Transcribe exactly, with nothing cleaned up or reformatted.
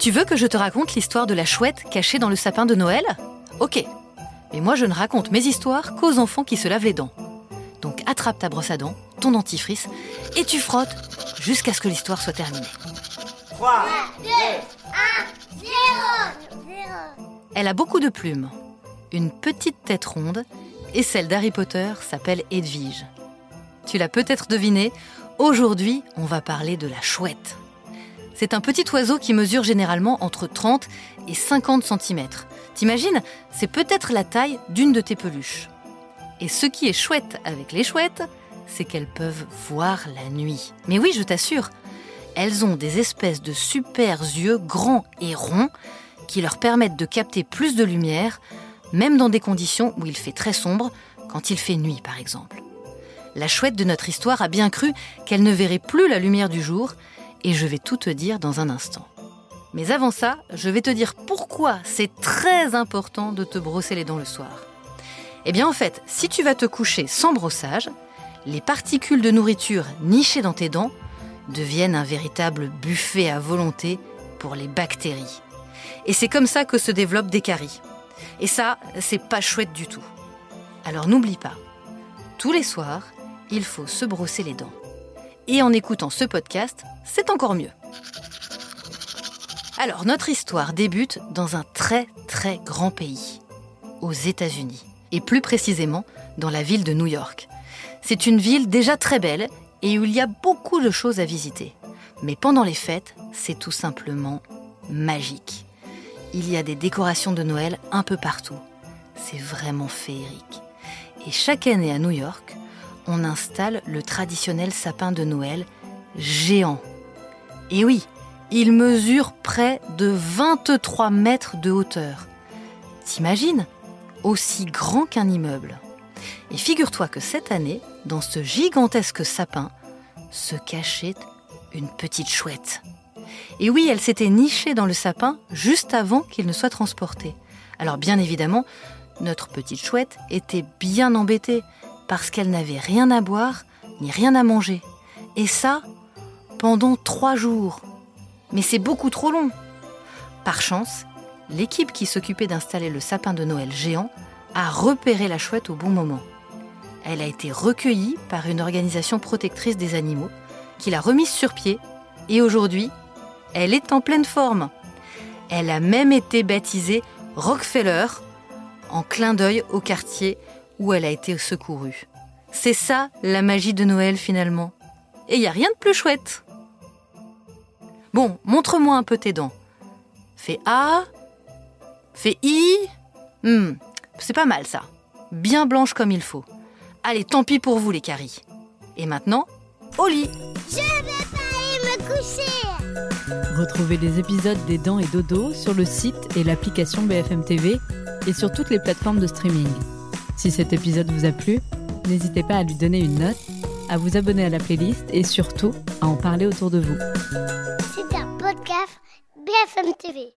Tu veux que je te raconte l'histoire de la chouette cachée dans le sapin de Noël ? Ok, mais moi je ne raconte mes histoires qu'aux enfants qui se lavent les dents. Donc attrape ta brosse à dents, ton dentifrice, et tu frottes jusqu'à ce que l'histoire soit terminée. trois, deux, un, zéro. Elle a beaucoup de plumes, une petite tête ronde, et celle d'Harry Potter s'appelle Edwige. Tu l'as peut-être deviné, aujourd'hui on va parler de la chouette. C'est un petit oiseau qui mesure généralement entre trente et cinquante centimètres. T'imagines, c'est peut-être la taille d'une de tes peluches. Et ce qui est chouette avec les chouettes, c'est qu'elles peuvent voir la nuit. Mais oui, je t'assure, elles ont des espèces de super yeux grands et ronds qui leur permettent de capter plus de lumière, même dans des conditions où il fait très sombre, quand il fait nuit par exemple. La chouette de notre histoire a bien cru qu'elle ne verrait plus la lumière du jour, et je vais tout te dire dans un instant. Mais avant ça, je vais te dire pourquoi c'est très important de te brosser les dents le soir. Eh bien en fait, si tu vas te coucher sans brossage, les particules de nourriture nichées dans tes dents deviennent un véritable buffet à volonté pour les bactéries. Et c'est comme ça que se développent des caries. Et ça, c'est pas chouette du tout. Alors n'oublie pas, tous les soirs, il faut se brosser les dents. Et en écoutant ce podcast, c'est encore mieux. Alors, notre histoire débute dans un très très grand pays, aux États-Unis, et plus précisément dans la ville de New York. C'est une ville déjà très belle et où il y a beaucoup de choses à visiter. Mais pendant les fêtes, c'est tout simplement magique. Il y a des décorations de Noël un peu partout. C'est vraiment féerique. Et chaque année à New York, on installe le traditionnel sapin de Noël géant. Et oui, il mesure près de vingt-trois mètres de hauteur. T'imagines ? Aussi grand qu'un immeuble. Et figure-toi que cette année, dans ce gigantesque sapin, se cachait une petite chouette. Et oui, elle s'était nichée dans le sapin juste avant qu'il ne soit transporté. Alors bien évidemment, notre petite chouette était bien embêtée parce qu'elle n'avait rien à boire ni rien à manger. Et ça, pendant trois jours. Mais c'est beaucoup trop long. Par chance, l'équipe qui s'occupait d'installer le sapin de Noël géant a repéré la chouette au bon moment. Elle a été recueillie par une organisation protectrice des animaux qui l'a remise sur pied et aujourd'hui, elle est en pleine forme. Elle a même été baptisée Rockefeller en clin d'œil au quartier où elle a été secourue. C'est ça la magie de Noël finalement. Et il n'y a rien de plus chouette. Bon, montre-moi un peu tes dents. Fais A, fais I. Hmm, c'est pas mal ça. Bien blanche comme il faut. Allez, tant pis pour vous les caries. Et maintenant, au lit. Je vais pas aller me coucher. Retrouvez les épisodes des Dents et Dodo sur le site et l'application B F M T V et sur toutes les plateformes de streaming. Si cet épisode vous a plu, n'hésitez pas à lui donner une note, à vous abonner à la playlist et surtout à en parler autour de vous. C'est un podcast B F M T V.